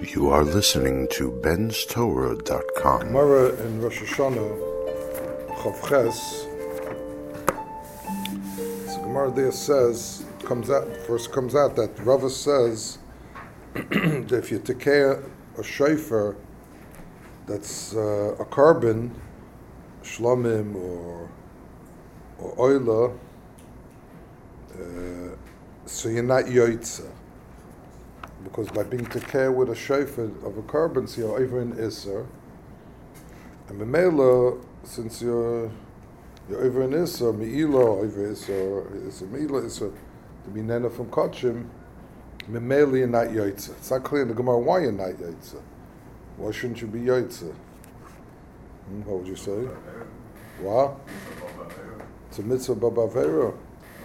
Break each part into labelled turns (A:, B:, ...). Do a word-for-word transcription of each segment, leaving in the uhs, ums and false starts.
A: You are listening to Ben's Torah dot com.
B: Gemara in Rosh Hashanah, Chav Ches. So Gemara there says, comes out first comes out that Rava says that if you take care a shofar that's uh, a carbon, shlomim or or oila, uh, so you're not yoitza. Because by being tekeh with a shofar of a carbon, so you're over in Isser. And Memela, since you're you're over in Isser, Me'ila, over Isser, Isser, Me'ila, Isser, to be Nena from Kachim, Memela, you're not Yoitza. It's not clear in the Gemara why you're not Yoitza. Why shouldn't you be Yoitza? Hmm, what would you say? What? It's a mitzvah babavera.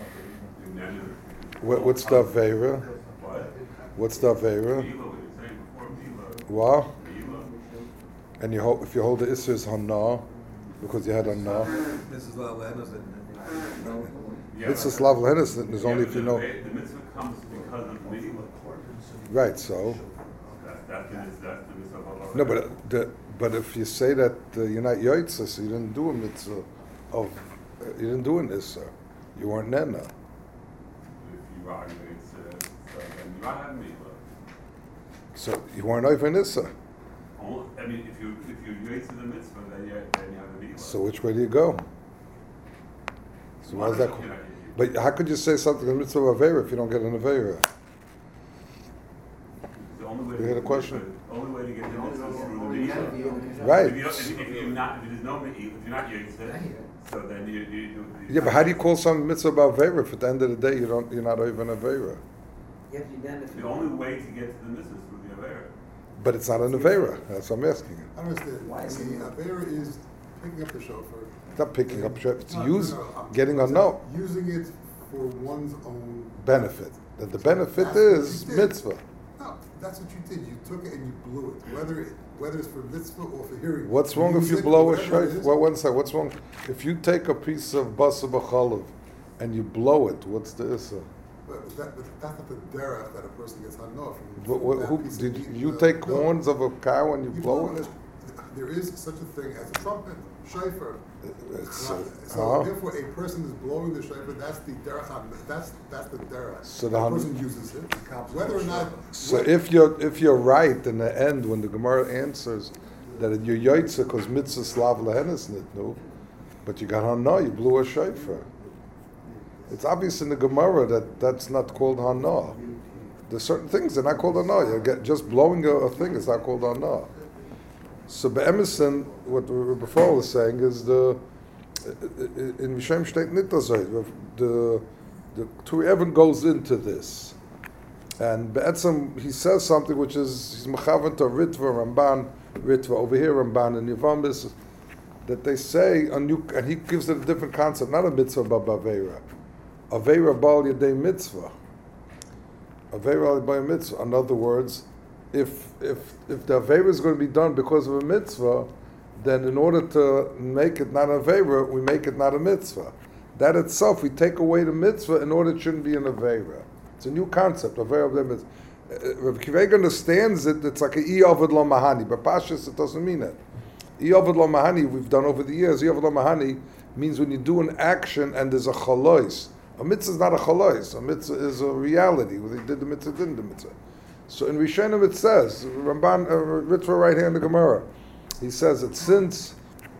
B: What, what's the Avera? What's the Avera? What? And you hold, if you hold the Isser is Hana, because you had Hana.
C: This is Lav Lehenus.
B: This is Lav Lehenus is only if you know.
D: The mitzvah comes because of the mitzvah.
B: Right, so.
D: That's the mitzvah.
B: No, but the, but if you say that uh, you're not Yoitza, so you didn't do a mitzvah of, uh, you didn't do an Isser. You weren't Nena.
D: If you are, it's, uh, so then you are having
B: So you weren't over in Isser.
D: I mean, if you if you yoitz the mitzvah, then you then you have a mitzvah.
B: So which way do you go? So why is that? Called? But how could you say something in the mitzvah of Avera if you don't get an Avera?
D: The only way
B: You had a question?
D: The only way to get the mitzvah is through the mitzvah.
B: Right.
D: If, you don't, if, if you're not, if there's no mitzvah, if you're not yoitz, so then you, you, you
B: Yeah, but how do you call something mitzvah about Avera if at the end of the day you don't you're not over an Avera?
D: The only way to get to the mitzvah is through the avera.
B: But it's not an Avera. That's what I'm asking you.
E: I don't understand. Why is the Avera is picking up the shofar.
B: It's not picking up. It's
E: No,
B: use
E: no, no, I'm-
B: getting a no
E: Using it for one's own
B: benefit. That the benefit
E: That's what
B: is
E: you did.
B: mitzvah.
E: No, that's what you did. You took it and you blew it. Whether it, whether it's for mitzvah or for hearing.
B: What's wrong if
E: use
B: you
E: it,
B: blow a
E: whatever it
B: shayf?
E: is.
B: Well, one second. What's wrong if you take a piece of basa b'chalav and you blow it? What's the issa?
E: But, that, but that's not the derech that a person gets hung off.
B: What, what, who, did you take
E: no,
B: horns of a cow and you,
E: you
B: blow
E: blow
B: it?
E: it. There is such a thing as a trumpet, shofar.
B: It's, uh,
E: So
B: huh?
E: therefore, a person is blowing the shofar. That's the derech. That's that's the derech.
B: So
E: the
B: the
E: person uses it. Whether or not.
B: So
E: what-
B: if you're if you're right in the end when the Gemara answers that you're yoitza because mitzvah slav lehenes nitnu, but you got hana, you blew a shofar. It's obvious in the Gemara that that's not called hana. There's certain things that are not called hana. You get just blowing a, a thing is not called hana. So be'emerson, what Rabbi Fall was saying is the in Mishem Shteit Nitazay, the the Tur Evan goes into this, and be'etzem he says something which is he's mechavan to Ritva Ramban Ritva over here Ramban and Yavamis that they say a new and he gives it a different concept, not a mitzvah but avera, avera bal yadei mitzvah, avera by a mitzvah. In other words, if if if the avera is going to be done because of a mitzvah, then in order to make it not a avera, we make it not a mitzvah. That itself, we take away the mitzvah in order it shouldn't be an avera. It's a new concept. Avera of the mitzvah. Uh, Rav Kiveg understands it. It's like a iyavad lo mahani, but pashas it doesn't mean it. Iyavad lo mahani we've done over the years. Iyavad lo mahani means when you do an action and there's a chalois. A mitzvah is not a chalois. A mitzvah is a reality. When they did the mitzvah, didn't the mitzvah. So in Rishonim it says, Ramban, uh, Ritva right here in the Gemara, he says that since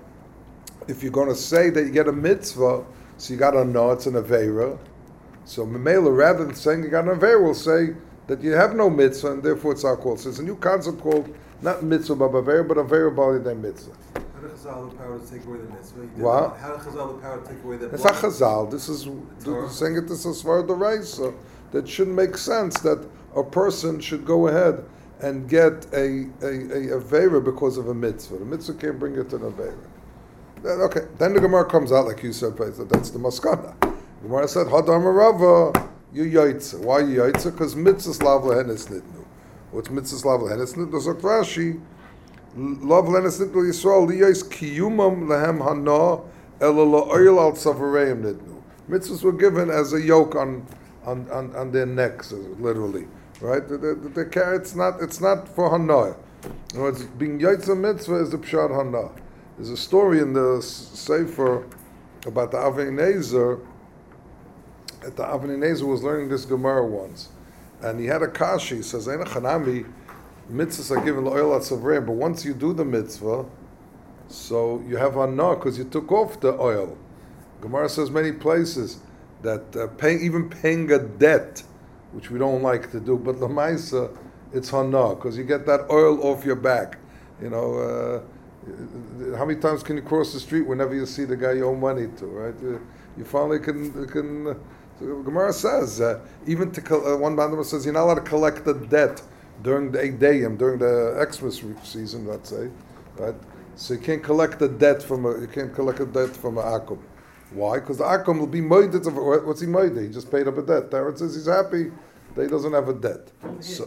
B: if you're going to say that you get a mitzvah, so you got to know it's an Aveira, so Memela, rather than saying you got an Aveira, will say that you have no mitzvah and therefore it's not called. So it's a new concept called not mitzvah but Aveira, but Aveira bali de mitzvah.
C: How did Chazal the power to take away the mitzvah? He did
B: What?
C: that. How did Chazal the power to take away the
B: It's not
C: blood?
B: Chazal. This is
C: Torah.
B: saying it this is Svar D'Oraisa. That shouldn't make sense that a person should go ahead and get a a, a Aveira because of a mitzvah. The mitzvah can't bring it to an Aveira. Then, okay, then the Gemara comes out like you said, that's the Maskana. The Gemara said, Hadar Marava, you yoitza. Why you yoitza? Because mitzvah slav lehenes nitnu. What's mitzvah slav lehenes nitnu? Zok Rashi, love lehenes nitnu Yisrael liyos kiyumam lehem hana ela la'oil al tzavareim nitnu. Mitzvahs were given as a yoke on on, on, on their necks, literally. right? The, the, the, the, it's not it's not for hana. In other words, being yaitza mitzvah is the pshat hana. There's a story in the Sefer about the Avnei Nezer. That the Avnei Nezer was learning this Gemara once, and he had a kashi. He says, "Eina chanami mitzvahs are given l'oil atzavreim, but once you do the mitzvah, so you have hana because you took off the oil." Gemara says many places that uh, paying, even paying a debt, which we don't like to do, but l'maisa, it's hana because you get that oil off your back. You know, uh, how many times can you cross the street whenever you see the guy you owe money to, right? Uh, you finally can can. Uh, so Gemara says uh, even to uh, one Bandama says you're not allowed to collect the debt during the Eidayim, during the Xmas season, let's say, right? So you can't collect the debt from a you can't collect a debt from an akum. Why? Because the akum will be moided of what's he moided? He just paid up a debt. Tarot says he's happy that he doesn't have a debt. So,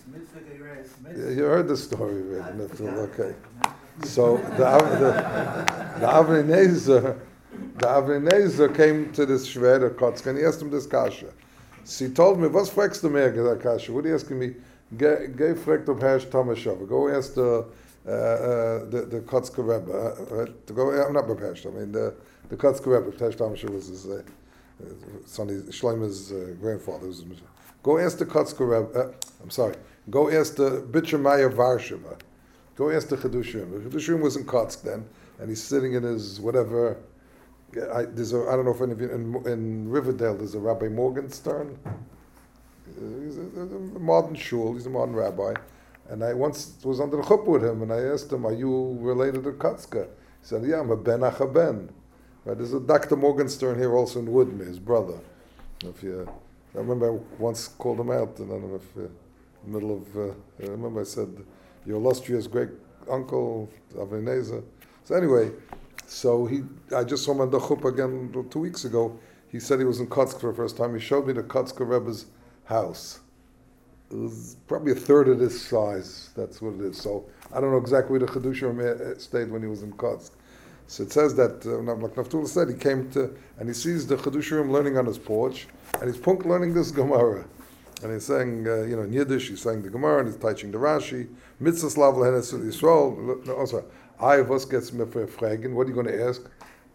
B: yeah, you heard the story, right? Okay. So the the the Avnei Nezer, the Avnei Nezer came to this Shveder Kotzk and he asked him this kasha. So he told me, "What's fragst du mir that kasha? What are you asking me? Gay fragt ob Herr Tamashov. Go ask the uh, uh, the the Kotzk Rebbe. Uh, right? To go, I'm not prepared. I mean the the Kotzk Rebbe. Herr Tamashov was his uh, Sonny Shlomo's uh, grandfather. Was his, go ask the Kotzk Rebbe. Uh, I'm sorry. Go ask the Bitcher Maya Varshiva. Go ask the Chedushim. The Chedushim was in Kotzk then, and he's sitting in his whatever. I, there's a, I don't know if any of you in, in Riverdale there's a Rabbi Morgenstern. He's a, a modern shul. He's a modern rabbi, and I once was under the chuppah with him, and I asked him, "Are you related to Kotzka?" He said, "Yeah, I'm a Ben Achaben." Right? There's a Doctor Morgenstern here also in Woodmere, his brother. If you, I remember I once called him out, and I don't know if uh, in the middle of. Uh, I remember I said, "Your illustrious great uncle Avnei Nezer." So anyway, so he, I just saw him on the chuppah again two weeks ago. He said he was in Kotzk for the first time. He showed me the Kotzk Rebbe's house. It was probably a third of this size. That's what it is. So I don't know exactly where the Chedushim stayed when he was in Kotzk. So it says that, uh, like Naftula said, he came to, and he sees the Chedushim learning on his porch, and he's punk learning this Gemara. And he's saying, uh, you know, in Yiddish, he's saying the Gemara, and he's teaching the Rashi, Mitzvah Slav Lehenes Yisrael. No, also, I was gets me for fragen. What are you going to ask?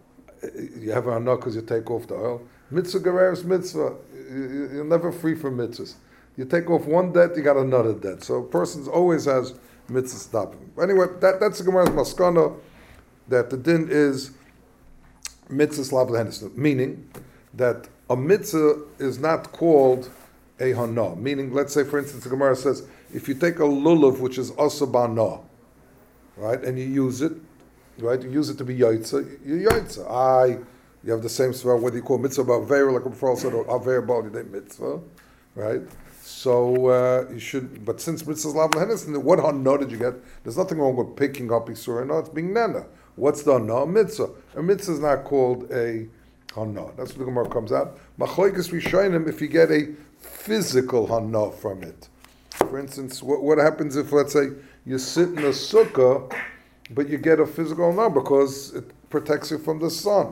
B: You have a hana because you take off the oil. Mitzvah Gereris Mitzvah. You're never free from mitzvahs. You take off one debt, you got another debt. So a person always has mitzvah stopping. Anyway, that, that's the Gemara's maskana, that the din is mitzvah slav lehenis, meaning that a mitzvah is not called a hana. Meaning, let's say, for instance, the Gemara says, if you take a lulav, which is also bana, right, and you use it, right, you use it to be yaitza, you yaitza. I, you have the same svara, whether you call mitzvah ba'aveir, like before said, or aver ba'al mitzvah, right? So uh, you should, but since mitzvah is lav lehenis, what hana did you get? There's nothing wrong with picking up isur, no, it's being nana. What's the hana? A mitzvah. A mitzvah is not called a hana. That's what the Gemara comes out. Machlokes rishonim, if you get a physical hana from it. For instance, what, what happens if, let's say, you sit in a sukkah, but you get a physical hana because it protects you from the sun?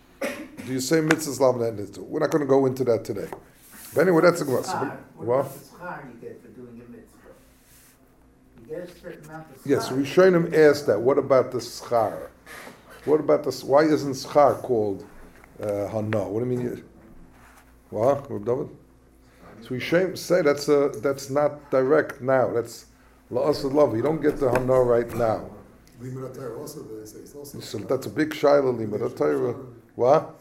B: Do you say mitzvah lav lehenis? We're not going to go into that today. But anyway, that's a Gemara. So,
F: what about the schar you get for doing a mitzvah? You get a certain amount of schar.
B: Yes, Rishonim asked that. What about the schar? What about the? Why isn't schar called uh, hana? What do you mean? You, what, Reb David? So Rishonim say that's a, that's not direct now. That's la'asad lava. You don't get the hana right now.
E: Limud HaTorah also, they say, it's also.
B: So that's a big shaila. Limud HaTorah. What?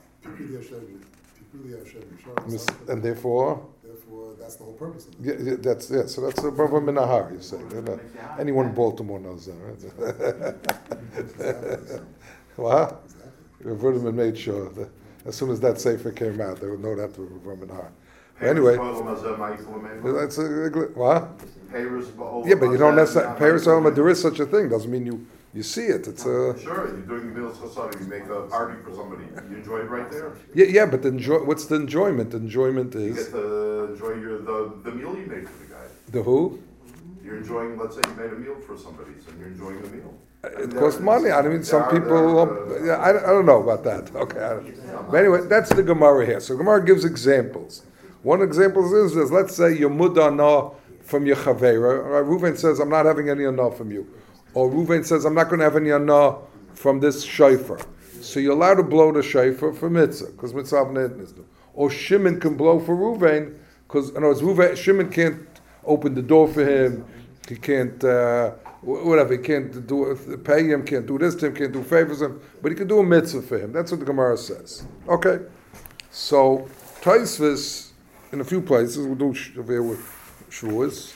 B: And therefore,
E: therefore, that's the whole purpose of it.
B: Yeah, yeah, that's yeah. So that's a brother minahar. You say uh, anyone in Baltimore knows that, right? What? Reverdim made sure that as soon as that sefer came out, they would know that to be brother minahar. Anyway, that's a what? Yeah, but you don't necessarily Paris Alma. There is such a thing. Doesn't mean you. You see it. It's a
A: sure. You're doing the Milas Chassadim. You make a party for somebody. You enjoy it right there.
B: Yeah, yeah. But the enjoy. What's the enjoyment? The enjoyment is
A: you get to enjoy your the, the meal you made for the guy.
B: The who?
A: You're enjoying. Let's say you made a meal for somebody, so you're enjoying the meal.
B: It costs money. I mean, some people. Uh, yeah, I, I don't know about that. Okay. I don't, but anyway, that's the Gemara here. So Gemara gives examples. One example is, is let's say your mudana from your chavera. Right? Reuven says, I'm not having any anah from you. Or Reuven says, I'm not going to have any anah from this shofar. So you're allowed to blow the shofar for mitzvah, because mitzvah v'nednis. Or Shimon can blow for Reuven, because in other words, Reuven, Shimon can't open the door for him. He can't, uh, whatever, he can't do pay him, can't do this to him, can't do favors him, but he can do a mitzvah for him. That's what the Gemara says. Okay, so Tosfos, in a few places, we'll do over here with Shavuos.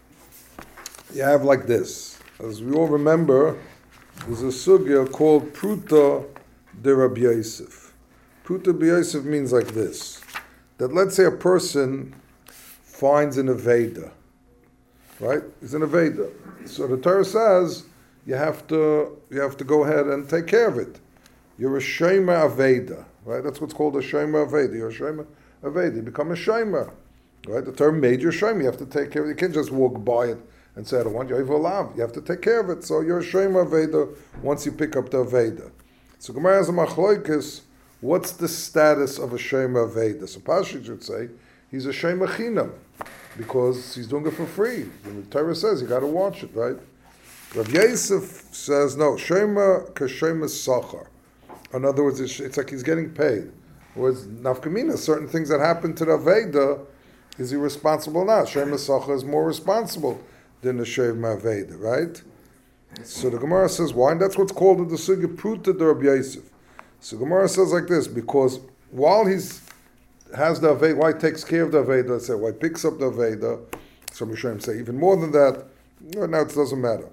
B: You have like this. As we all remember, there's a sugya called Pruta de Rabbi Yosef. Pruta de Rabbi Yosef means like this, that let's say a person finds an Aveda, right? He's an Aveda. So the Torah says you have to you have to go ahead and take care of it. You're a Shema Aveda, right? That's what's called a Shema Aveda. You're a Shema Aveda. You become a Shema, right? The term made you Shema. You have to take care of it. You can't just walk by it and say, I don't want you. You have to take care of it. So you're a Shema Aveda once you pick up the Aveda. So Gemara has a machloikis. What's the status of a Shema Aveda? So Pashi should say he's a Shema Chinam, because he's doing it for free. And the Torah says you got to watch it, right? Rav Yosef says no. Shema k'shema sachar. In other words, it's, it's like he's getting paid. Whereas nafkamina, certain things that happen to the Aveda, is he responsible now? Shema sachar is more responsible than the Shema Aveda, right? So the Gemara says why? And that's what's called in the sugya Pruta de Rabbi Yosef. So Gemara says like this, because while he's has the Aveda, why he takes care of the Aveda, let's say, why he picks up the Aveda, some Rishonim say even more than that, no, now it doesn't matter.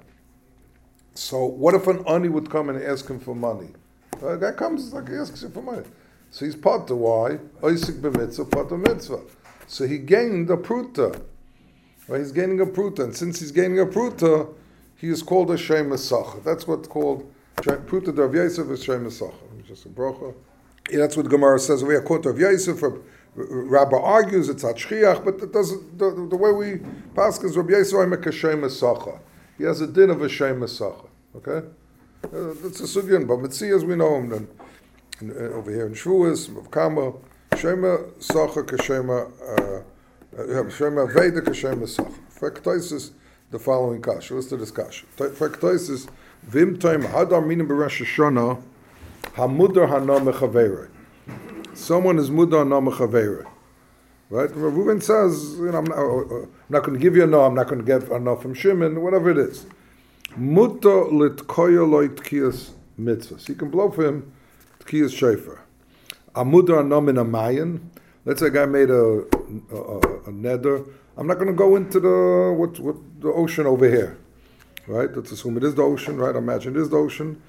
B: So what if an ani would come and ask him for money? A guy comes, like he asks him for money. So he's potter, why? Oisik b'mitzvah, potter mitzvah. So he gained a pruta. Right? He's gaining a pruta, and since he's gaining a pruta, he is called a Shema Sachar. That's what's called, Pruta de Rav Yosef is Shema Sachar. Just a bracha. Yeah, that's what the Gemara says. We are quote Rav Yosef. Rabbi argues it's Hashchiach, but it doesn't. The, the way we pass is Rav Yosef I make a Shema Sachar. He has a din of a Shema Sachar. Okay, uh, that's a sugyan. But Mitzi, as we know him, then in, uh, over here in Shavuos, Rav Kama, Shema Sachar k'Shema uh, Shema Veda k'Shema Sachar. Faktoisis the following kasha. Let's do this kasha. Faktoisis vim time hadar minim b'Rosh Hashanah. Hamudar hana mechavera. Someone is mudar hana mechavera. Right? Reuven says, you know, I'm not, uh, I'm not going to give you a no, I'm not going to get a no from Shimon, whatever it is. Mutar litkoya loy tkiyas mitzvah. So you can blow for him tkiyas shofar. Amudar hana min amayin. Let's say a guy made a, a, a, a neder. I'm not going to go into the what, what the ocean over here. Right? Let's assume it is the ocean, right? Imagine it is the ocean.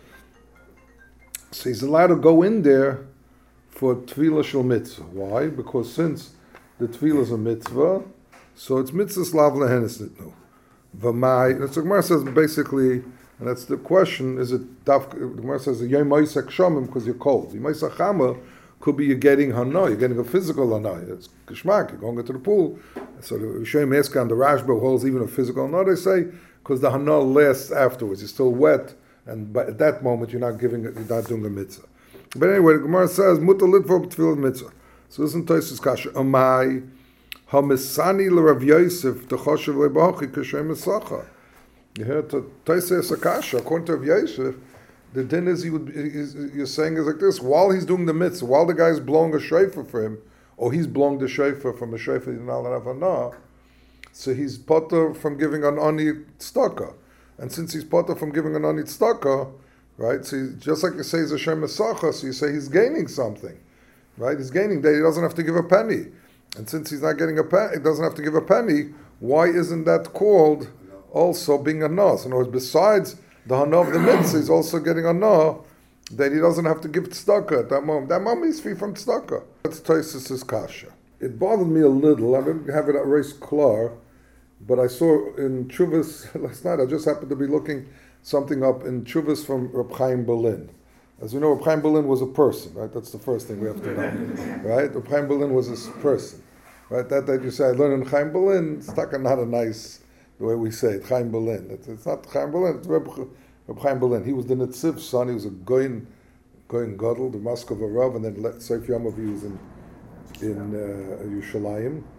B: So he's allowed to go in there for tefillah shel mitzvah. Why? Because since the tefillah is a mitzvah, so it's mitzvah slav lehenis nitnu. V'mai. That's what the Gemara says basically, and that's the question: is it daf? The Gemara says yom ma'isek shamim because you're cold. Yom ma'isek chama could be you're getting hana, you're getting a physical hana. It's kishmak. You're going into the pool. So the Rishonim ask on the Rashba holds even a physical hana. They say because the hana lasts afterwards. You're still wet. And by, at that moment, you're not giving, you're not doing a mitzvah. But anyway, the Gemara says, "Mutar litvo b'tefillah mitzvah." So listen to this kasha. Amai hamisani l'Rav Yosef t'choshev le'bachi k'shem esacha. You hear Tosfos a kasha. According to Rav Yosef, the din is he would. He's, you're saying is like this: while he's doing the mitzvah, while the guy's blowing a shofar for him, or he's blowing the shofar from a shofar he's not allowed to have anah, so he's potter from giving an ani tzedakah. And since he's potter from giving an ani tzedakah, right? So he, just like you say he's a Shema Sachar, so you say he's gaining something, right? He's gaining that he doesn't have to give a penny. And since he's not getting a penny, he doesn't have to give a penny, why isn't that called also being a nas? In other words, besides the hana of the mitzvah, he's also getting a na that he doesn't have to give tzedakah at that moment. That moment he's free from tzedakah. That's Tosfos' kasha. It bothered me a little. I didn't have it erased klar. But I saw in Chuvas last night, I just happened to be looking something up in Chuvas from Reb Chaim Berlin. As you know, Reb Chaim Berlin was a person, right? That's the first thing we have to know, right? Reb Chaim Berlin was a person, right? That that you say, I learned in Chaim Berlin, it's not a nice, the way we say it, Chaim Berlin. It's, it's not Chaim Berlin, it's Reb, Reb Chaim Berlin. He was the Netziv's son, he was a Goyin, Goyin Gadol, the Moscow Rav, and then Seif Yomov he was in, in uh, Yerushalayim.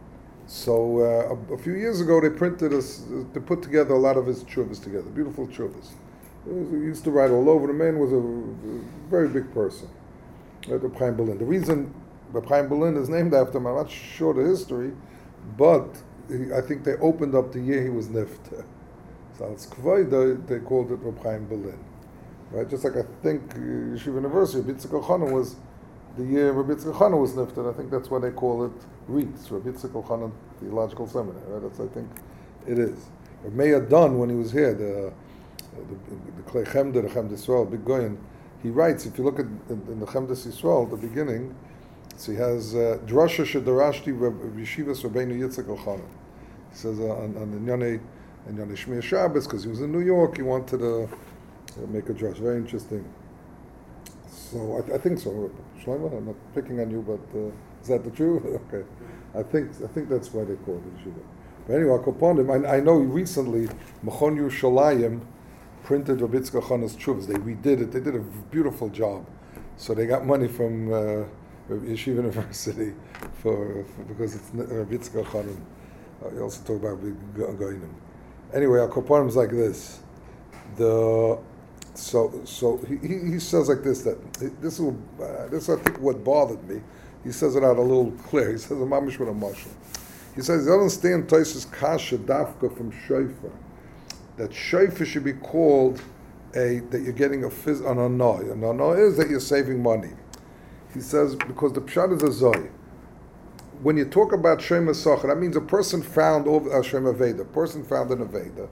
B: So uh, a, a few years ago, they printed us, they put together a lot of his tshuvas together, beautiful tshuvas. He used to write all over. The man was a, a very big person, right? Reb Chaim Berlin. The reason Reb Chaim Berlin is named after him, I'm not sure the history, but he, I think they opened up the year he was nifter. So it's Kvoida, they called it Reb Chaim Berlin. Right? Just like I think uh, Yeshiva University, Rabbi Yitzchak Elchanan was the year Rabbi Yitzchak Elchanan was nifted. I think that's why they call it REITS, Rabbi Yitzchak Elchanan Theological Seminary. Right? That's I think it is. Rabbi Meir Dunn, when he was here, the the Klei Chemda, the Chemda Yisrael, Big Goyen, he writes. If you look at in, in the Chemda Yisrael, at the beginning, so he has uh, Drasha Shedarashti Yeshivas Rabbeinu Yitzchak Elchanan. He says uh, on, on the Yonei and Yonei Shmir Shabbos, because he was in New York, he wanted to uh, make a drush. Very interesting. So I, I think so. Shlomo, I'm not picking on you, but uh, is that the truth? Okay, I think I think that's why they call it yeshiva. But anyway, Akoponim, I, I know recently Machon Yerushalayim printed Rabbi Yitzchak Elchanan's tshuvas. They redid it. They did a beautiful job. So they got money from uh, Yeshiva University for, for because it's Rabbi Yitzchak Elchanan. Uh, you also talk about Goinim. Anyway, Akoponim is like this. The So, so he, he says like this, that this is, uh, this I think what bothered me. He says it out a little clear. He says, a mamish with a mashal. He says, you understand Taisus Kasha Dafka from Shofar, that Shofar should be called a, that you're getting a fiz, an anoi. An anoi is that you're saving money. He says, because the pshat is a zoy. When you talk about Shem Sacha, that means a person found over a Shem Aveda, a person found an Aveda.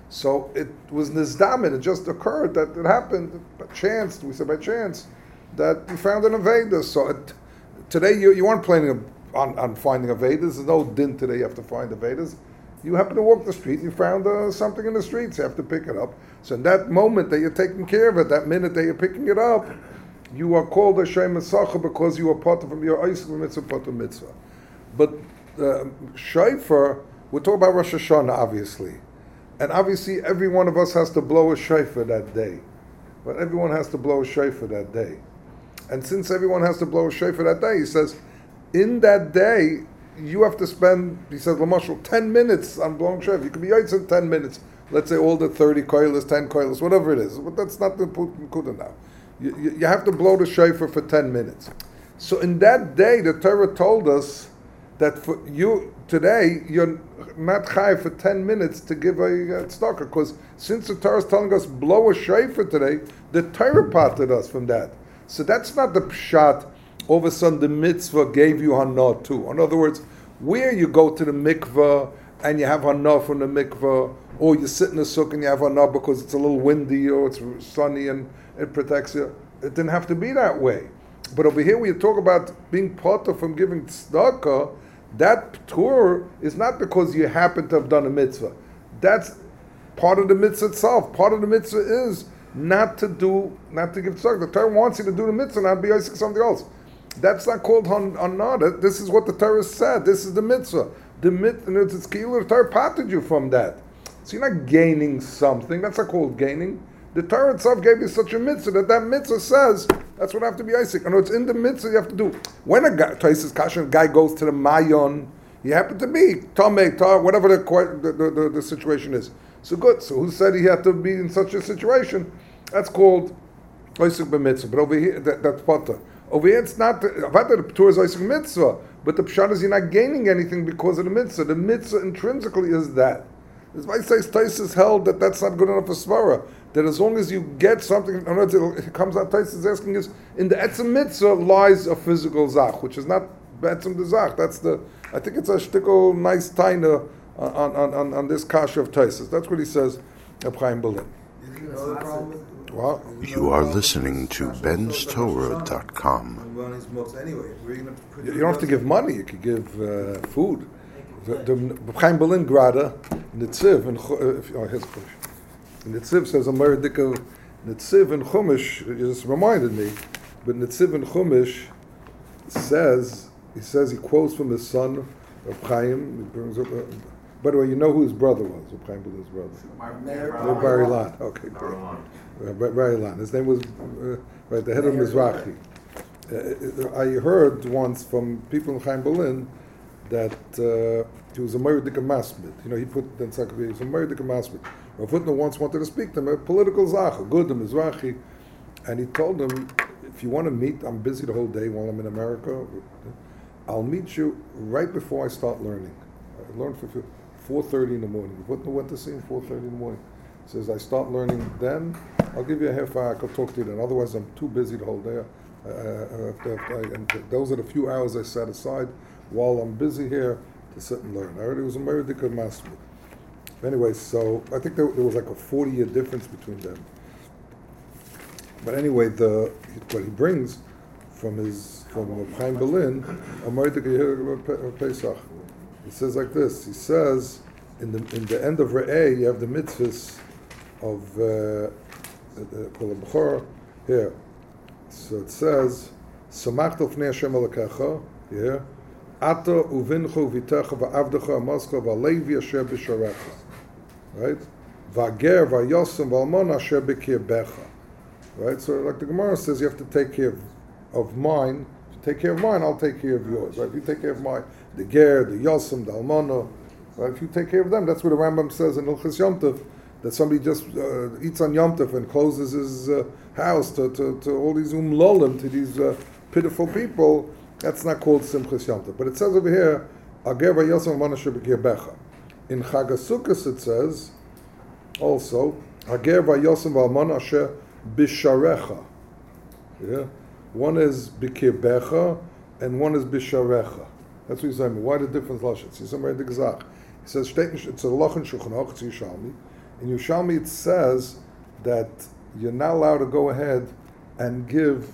B: So it was nizdamin, it just occurred that it happened by chance, we said by chance, that you found an Aveda. So it, today you, you weren't planning on, on finding Avedas, there's no din today you have to find Avedas. You happen to walk the street and you found uh, something in the streets, you have to pick it up. So in that moment that you're taking care of it, that minute that you're picking it up, you are called a Shem Sacha because you are part of your Eisel Mitzvah, part of Mitzvah. But uh, Shofar, we're talking about Rosh Hashanah obviously. And obviously, every one of us has to blow a shofar that day. But everyone has to blow a shofar that day. And since everyone has to blow a shofar that day, he says, in that day, you have to spend, he says, Lamashal, ten minutes on blowing shofar. You could be yaitz in ten minutes. Let's say all the thirty koilas, ten koilas, whatever it is. But that's not the Putin now. You, you, you have to blow the shofar for ten minutes. So in that day, the Torah told us that for you, today, you're not high for ten minutes to give a uh, tzedakah, because since the Torah is telling us blow a shofar today, the Torah parted us from that. So that's not the pshat. All of a sudden, the mitzvah gave you hana too. In other words, where you go to the mikvah and you have hana from the mikvah, or you sit in a sukkah and you have hana because it's a little windy or it's sunny and it protects you. It didn't have to be that way. But over here, when you talk about being parted from giving tzedakah, that tour is not because you happen to have done a mitzvah. That's part of the mitzvah itself. Part of the mitzvah is not to do, not to give tzedakah. The Torah wants you to do the mitzvah, not be Isaac something else. That's not called hana. This is what the Torah said. This is the mitzvah. The mitzvah, it's keilu, the Torah parted you from that. So you're not gaining something. That's not called gaining. The Torah itself gave you such a mitzvah that that mitzvah says that's what I have to be Isaac. And it's in the mitzvah you have to do. When a guy, Taisus Kasha, a guy goes to the Mayon, he happened to be Tomei, Tar, whatever the, the, the, the, the situation is. So good. So who said he had to be in such a situation? That's called Isaac b'mitzvah. But over here, that, that's Potter. Over here, it's not. The Torah is Isaac mitzvah, but the pshat is you're not gaining anything because of the mitzvah. The mitzvah intrinsically is that. That's why it says Taisus held that that's not good enough for svara. That as long as you get something, it comes out. Taisus asking is in the etzem mitzvah lies a physical zach, which is not etzem the zach. That's the. I think it's a shtickle nice taina on on, on on this kasha of Taisus. That's what he says. Reb Chaim Berlin. Well,
A: You are listening to bens torah dot com.
B: You don't have to give money. You could give uh, food. The, the Reb Chaim Berlin Grada, Nitziv, and uh, oh, his Nitziv says a Meredika Nitziv and Chumash. It just reminded me, but Nitziv and Chumash says he says he quotes from his son Reb Chaim. He brings up. Uh, by the way, you know who his brother was? Reb Chaim Berlin's brother. Barry Lan. Okay, great. Barry Lan. His name was uh, right. The head of Mizrahi. Uh, I heard once from people in Chaim Berlin that uh, he was a Meridik Masmid. You know, he put the encyclopedia, he was a Meridik Masmid. Rav Hutner once wanted to speak to him, a political Zacha, good, a Mizrahi, and he told him, if you want to meet, I'm busy the whole day while I'm in America, I'll meet you right before I start learning. I learned for four thirty in the morning. Rav Hutner went to see him four thirty in the morning. He says, I start learning then, I'll give you a half hour, I could talk to you then, otherwise I'm too busy the whole day. Uh, uh, uh, and those are the few hours I set aside while I'm busy here to sit and learn. I heard it was a Meridik Masmid. Anyway, so I think there, there was like a forty-year difference between them. But anyway, the what he brings from his from Chaim Berlin, a Meridik Pesach. He says like this. He says in the in the end of Re'eh you have the mitzvahs of Kol B'chor here. So it says, Samach Tofnei Hashem Elokecha, here, Ata uvinchu vitecha va'avdecha amascha va'levi asher b'sharecha. Right? Va'ger va'yosem va'almon asher b'kirbecha. Right? So like the Gemara says, you have to take care of, of mine. If you take care of mine, I'll take care of yours. Right? If you take care of mine, the ger, the yosem, the almona, right? If you take care of them, that's what the Rambam says in Ilchis Yom Tov, that somebody just uh, eats on Yom Tov and closes his uh, house to, to, to all these umlolim, to these uh, pitiful people, that's not called Simchas Yom Tov. But it says over here, Ager v'yosem v'manasher b'kirbecha. In Chag HaSukkos it says, also, Ager v'yosem v'manasher b'sharecha. Yeah? One is b'kirbecha and one is b'sharecha. That's what he's saying. Why the difference, Lashon? He's saying the Gezach. He says, it's a Lach and Shulchan Aruch, it's Yerushalmi. In Yerushalmi it says that you're not allowed to go ahead and give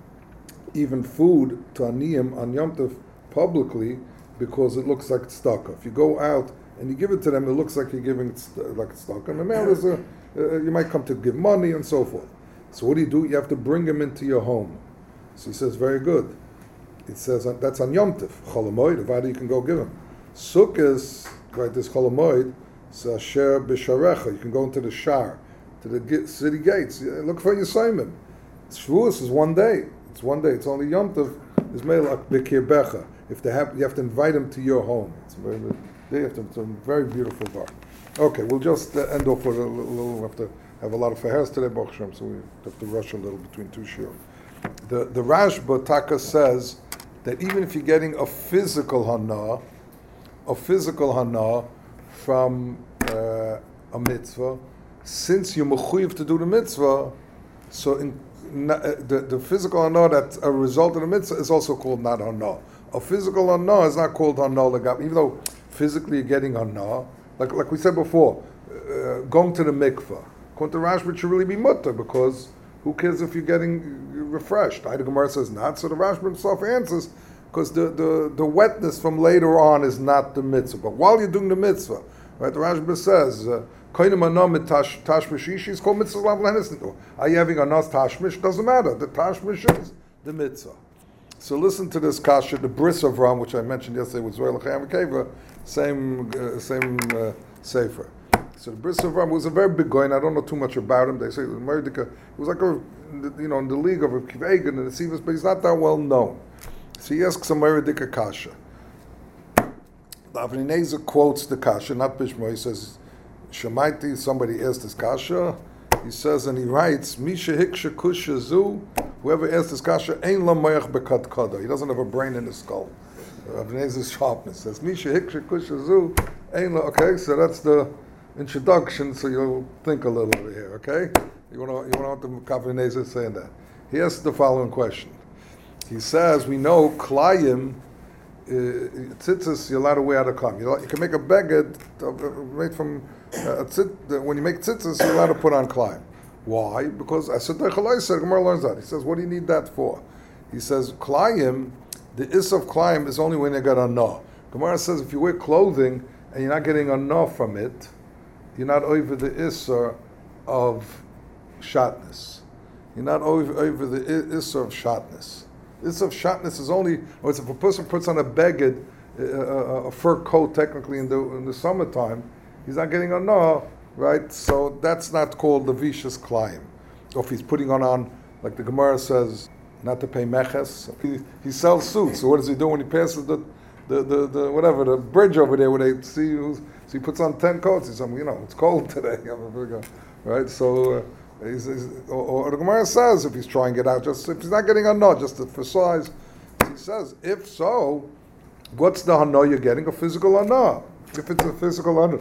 B: even food to Aniyim on Yom Tov publicly because it looks like tzedakah. If you go out and you give it to them, it looks like you're giving it like tzedakah. And the man is a, uh, you might come to give money and so forth. So what do you do? You have to bring him into your home. So he says, very good. It says uh, that's on Yom Tov. Chol Hamoed, Avada, you can go give him. Sukkos, right, this Chol Hamoed, so Asher B'Sharecha, you can go into the shar, to the city gates. Look for your Simon. Shavuos is one day. It's one day. It's only Yom Tov. Is Melach B'Kirbecha. If they have, you have to invite them to your home. It's a very, they have to, it's a very beautiful bar. Okay, we'll just uh, end off with a little. We have to have a lot of fahers today, Baruch Hashem, so we have to rush a little between two shiur. The the Rashba Taka says that even if you're getting a physical hana, a physical hana from uh, a mitzvah, since you're mechuyev to do the mitzvah, so in, uh, the, the physical hana that's a result of the mitzvah is also called not hana. A physical hana is not called hana legab, even though physically you're getting hana. Like like we said before, uh, going to the mikvah. According to Rashba, it should really be mutter because who cares if you're getting refreshed? The Gemara says not, so the Rashba himself answers because the, the, the wetness from later on is not the mitzvah. But while you're doing the mitzvah, right, the Rashba says, Koinim anah mit tashmish is called mitzvah lav lehenis. Are you having anas tashmish? Doesn't matter. The tashmish is the mitzvah. So listen to this kasha, the Bris of Ram, which I mentioned yesterday with Zohar L'chaim Keva, same uh, same uh, sefer. So the Bris of Ram was a very big guy, and I don't know too much about him. They say it was Merdika. He was like a, you know, in the league of a Kivegan and the Sivas, but he's not that well known. So he asks a Merdika kasha. The Avnei Nezer quotes the kasha, not Bishma. He says, Shemaiti, somebody asked this kasha. He says, and he writes, Misha hiksha kusha zu, whoever asked this kasha, ein la moyach bekat kada. He doesn't have a brain in his skull. Avnei Nezer's sharpness says, Misha hiksha kusha zu, ein la, okay, so that's the introduction, so you'll think a little over here, okay? You want to you want to know what the Avnei Nezer is saying that. He asks the following question. He says, we know klayim, uh, tzitzis, you're allowed to wear out of klayim. You, you can make a beged uh, made from uh, a tzit, uh, when you make tzitzis, you're allowed to put on klayim. Why? Because I said, Gemara learns that. He says, what do you need that for? He says, klayim, the is of klayim is only when you get a no. Gemara says, if you wear clothing and you're not getting a no from it, you're not over the isser of shatness. You're not over, over the isser of shatness. Isser of shatness is only, or if a person puts on a beged, a, a, a fur coat technically in the in the summertime, he's not getting a no, right? So that's not called the vicious klayim. Or if he's putting on, on, like the Gemara says, not to pay meches. He, he sells suits, so what does he do when he passes the the, the, the whatever the bridge over there where they see who's, so he puts on ten coats. He's you know it's cold today, right? So uh, he's, he's, or, or the Gemara says if he's trying it out, just if he's not getting a no, just for size. He says if so, what's the hana you're getting? A physical hana. If it's a physical hana,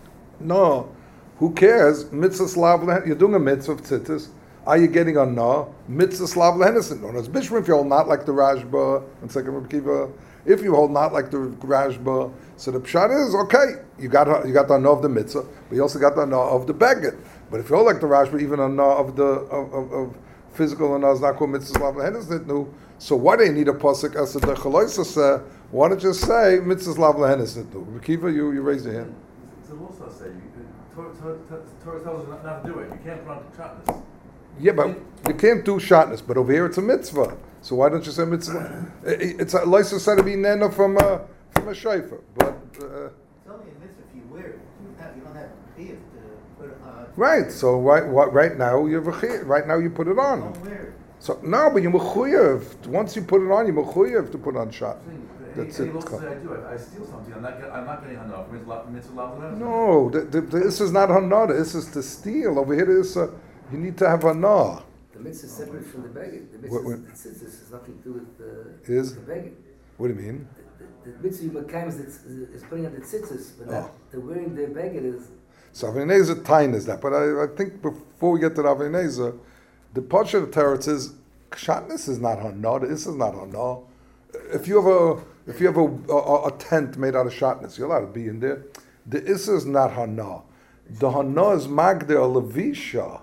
B: no, who cares? Mitzvah slav lehen. You're doing a mitzvah of tzitzis. Are you getting a no? Mitzvah slav lehenison. No, it's bishrim if you hold not like the Rashba and second Reb Kiva. If you hold not like the Rashba, so the pshat is okay. You got you got the no of the mitzvah, but you also got the no of the beged. But if you hold like the Rashba, even a no of the of, of, of physical no is not called mitzvah slav lehenison. No. So why do you need a pasuk as the chaloisa say? Why don't you say mitzvah slav lehenison? No. Reb Kiva, you you raise your hand.
G: It's also say Torah Torah tells you not, not to do it. You can't put on the chutness.
B: Yeah, but you can't do shatness. But over here it's a mitzvah. So why don't you say mitzvah? It's a license said to be nena from a from a shayfa. But uh,
F: It's only a mitzvah if you wear it. You, have, you don't have to be it to put it on.
B: right. So right, what, right now you right now you put it on.
F: Don't wear it.
B: So no, but you mechuyev. Once you put it on, you mechuyev to put on shat. That's
G: Any
B: it.
G: local say I do it. I steal something. I'm not. Get, I'm not getting hana. Mitzvah lav.
B: No, the, the, the, this is not hana. This is to steal. Over here, this uh, you need to have hana.
H: The mitzvah is separate from the begging. The
B: What-
H: mitzvah
B: what-
H: is, the tzitzis has nothing to do with the,
B: Is?
H: the begging.
B: What do you mean?
H: The, the, the mitzvah Makayim is, the- is putting on the tzitzis, but
B: Oh.
H: not the wearing the begging is.
B: So Avineza tain is that, but I, I think before we get to the Avineza, the part of the teretz is shatness is not hana. This is not hana. If you have a if you have a, a, a tent made out of shatness, you're allowed to be in there. The issa is not hana. The hana is magde or levisha.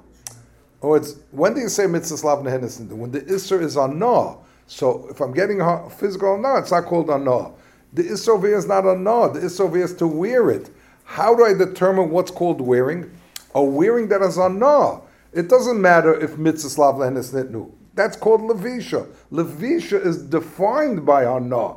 B: Or it's when do you say mitzvah slav nehenis? When the issa is hana. So if I'm getting a physical hana, it's not called hana. The issa over here is not hana. The issa over here is to wear it. How do I determine what's called wearing? A wearing that is hana. It doesn't matter if mitzvah slav lehenis nitnu. That's called levisha. Levisha is defined by hana.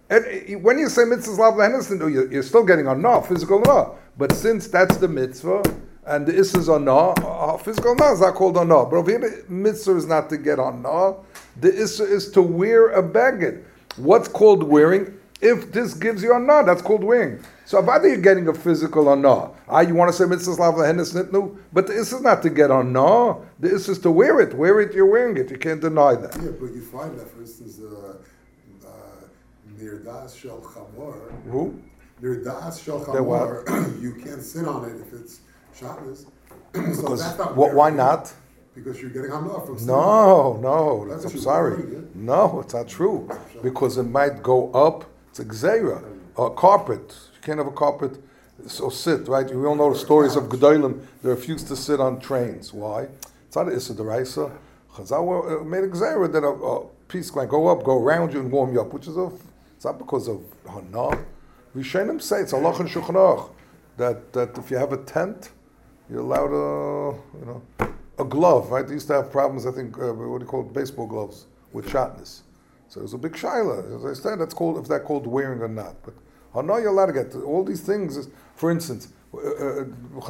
B: And when you say mitzvah slav lehenis nitnu, you're, you're still getting hana, physical hana. But since that's the mitzvah, and the issa is hana, uh, physical hana is not called hana. But over here, the mitzvah is not to get hana. The issa is to wear a beged. What's called wearing? If this gives you hana, that's called wearing. So if either you're getting a physical hana, ah, you want to say mitzvah slav lehenis nitnu, but the issa is not to get hana. The issa is to wear it. Wear it, you're wearing it. You can't deny that.
E: Yeah, but you find that, for instance, uh, uh, near Das Shel Chamor,
B: Who?
E: near Das Shel
B: That what?
E: Chamor, you can't sit on it if it's Shabbos. so
B: Because
E: that's not
B: wh- why
E: wearing.
B: not?
E: Because you're getting hana from sitting.
B: No, no.
E: That's
B: I'm
E: what
B: sorry.
E: you're wearing,
B: No, it's not true. Because it might go up. It's a gzeira. A carpet. You can't have a carpet. So sit, right? We all know the stories of Gedolim. They refused to sit on trains. Why? It's not an Issa Deraisa. Chazal made a gzeira that a, a piece can go up, go around you and warm you up, which is a, it's not because of hana. Rishonim say it's Allah and Shulchan Aruch that that if you have a tent, you're allowed a you know a glove, right? They used to have problems. I think uh, what do you call it, baseball gloves with shatness. So it was a big shaila. As I said, that's called if that called wearing or not. But hana you're allowed to get all these things. Is, for instance, uh, uh,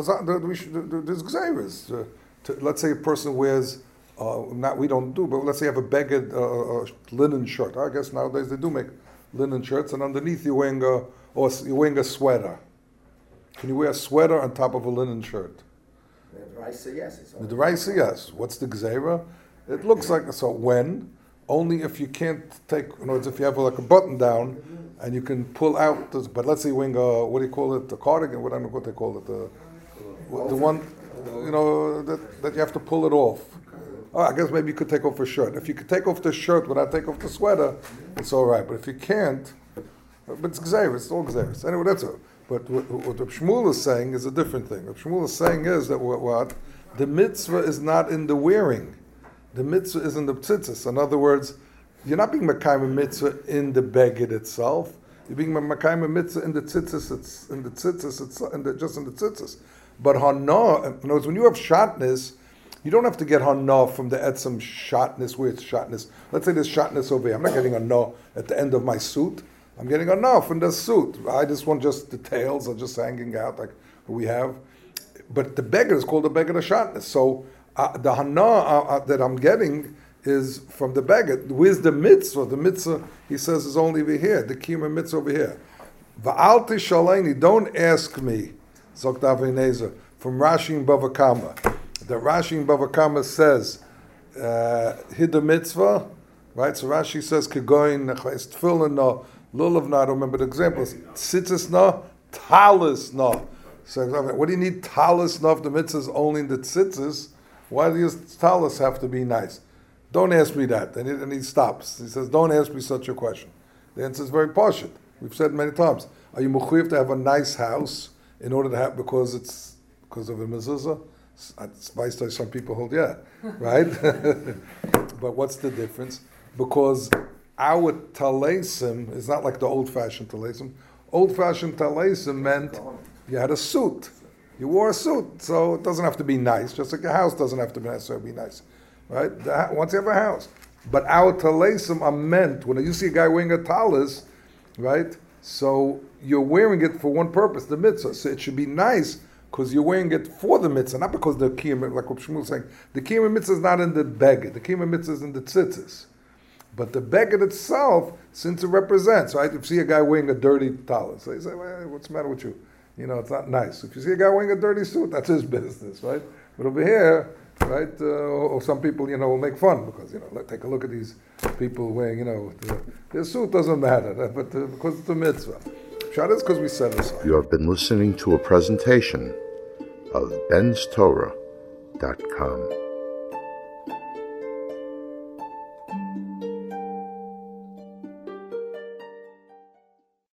B: there's gzeiras. Uh, to, let's say a person wears. Uh, not we don't do, but let's say you have a beged uh, uh, linen shirt. I guess nowadays they do make linen shirts, and underneath you're wearing a or you're wearing a sweater. Can you wear a sweater on top of a linen shirt?
H: The Raisa, yes. It's
B: The Raisa, yes. What's the gzeira? It looks like so. When only if you can't take. In other words, if you have like a button down and you can pull out. This, but let's say you're wearing a what do you call it? The cardigan. What I don't know what they call it. The the one you know that that you have to pull it off. Oh, I guess maybe you could take off a shirt. If you could take off the shirt without taking off the sweater, it's all right. But if you can't, but it's gzeira, it's all gzeira. Anyway, that's it. But what, what Reb Shmuel is saying is a different thing. Reb Shmuel is saying is that what, what the mitzvah is not in the wearing. The mitzvah is in the tzitzis. In other words, you're not being mekayim mitzvah in the beged itself. You're being mekayim mitzvah in the tzitzis. It's in the tzitzis. It's in the, just in the tzitzis. But hana, in other words, when you have shatness, you don't have to get hana from the etzem shatness where it's shatness. Let's say there's shatness over here. I'm not getting hana at the end of my suit. I'm getting hana from the suit. I just want just the tails are just hanging out like we have. But the beggar is called the beggar of shatness. So uh, the hana uh, uh, that I'm getting is from the beged. Where's the mitzvah? The mitzvah, he says, is only over here. The kiyum mitzvah over here. Va'al tishaleni, don't ask me, Zokt Avnei Nezer, from Rashi and Bava Kama. That Rashi and Bava Kama says, uh, hid the mitzvah, right? So Rashi says, kegoin, es tefillin no, lulav no, I don't remember the examples, tzitzis no, talis no. So what do you need talis no if the mitzvah is only in the tzitzis? Why does talis have to be nice? Don't ask me that. And he, and he stops. He says, don't ask me such a question. The answer is very partial. We've said many times. Are you mechuyev to have a nice house in order to have, because it's, because of a mezuzah? It's some people hold, yeah, right? But what's the difference? Because our talesim is not like the old-fashioned talesim. Old-fashioned talesim meant you had a suit. You wore a suit, so it doesn't have to be nice. Just like a house doesn't have to necessarily be nice, right? The, once you have a house. But our talesim are meant, when you see a guy wearing a talis, right? So you're wearing it for one purpose, the mitzvah. So it should be nice because you're wearing it for the mitzvah, not because the kiyum, like what Shmuel is saying. The kiyum mitzvah is not in the beged. The kiyum mitzvah is in the tzitzis. But the beged itself, since it represents, right? If you see a guy wearing a dirty talis, so you say, well, what's the matter with you? You know, it's not nice. If you see a guy wearing a dirty suit, that's his business, right? But over here, right, uh, or some people, you know, will make fun because, you know, let, take a look at these people wearing, you know, the, their suit doesn't matter, but uh, because it's a mitzvah. Shad is because we set it aside.
A: You have been listening to a presentation of Ben's Torah dot com.